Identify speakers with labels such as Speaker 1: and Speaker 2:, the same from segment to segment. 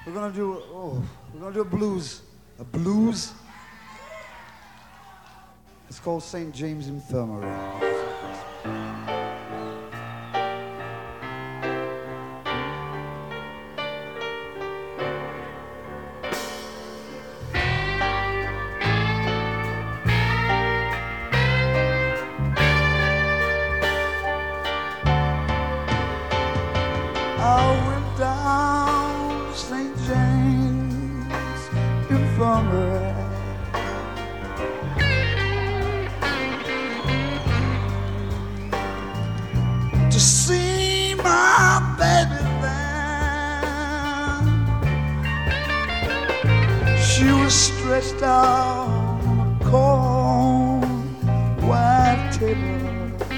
Speaker 1: We're gonna do a blues. A blues? It's called St. James Infirmary. I went down to St. James Infirmary to see my baby there. She was stretched out on a cold white table,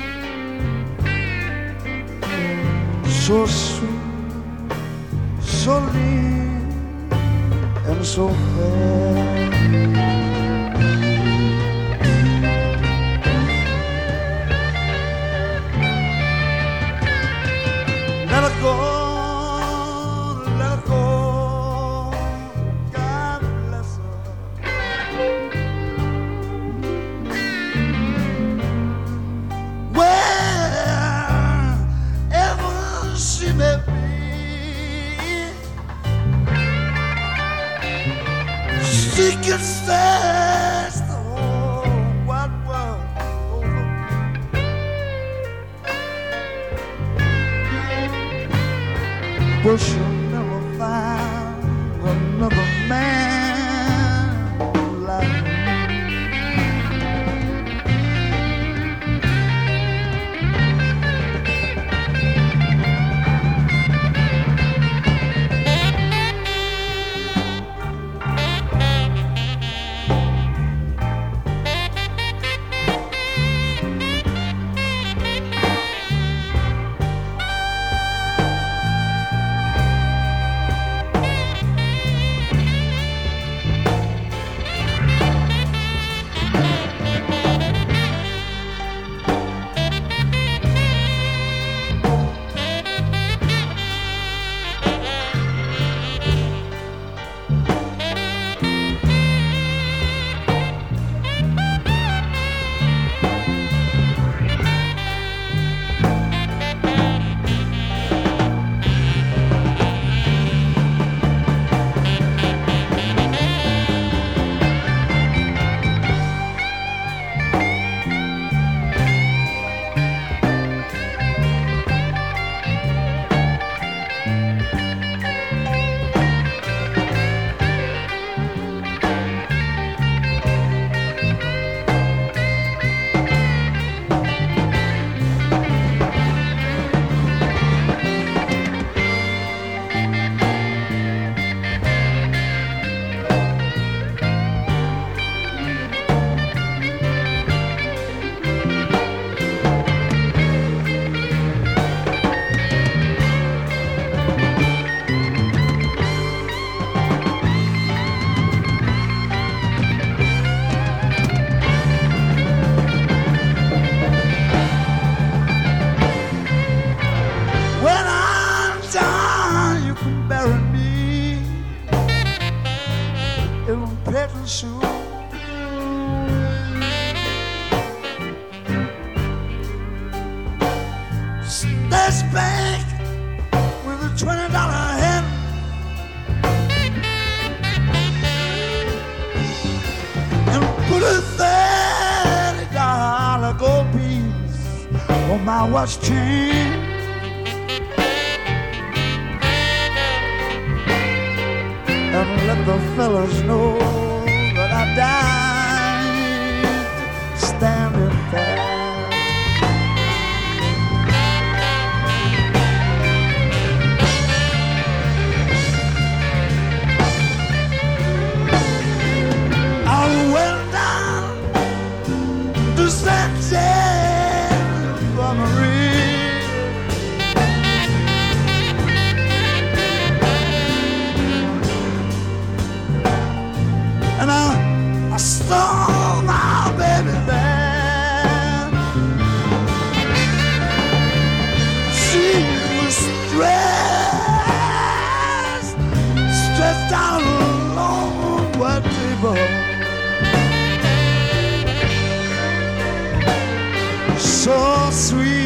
Speaker 1: so sweet, so lean, and so fair. Let her go, let her go, God bless her. Wherever she may be, she can search the whole wide world over. But she'll never find another man like me. When I'm done, you can bury me in a peasant suit. Let's bank with a $20 hit and put a $30 gold piece on my watch chain. And let the fellas know that I died standing there. I went down to St. James Infirmary. And I saw my baby there. She was stressed so sweet.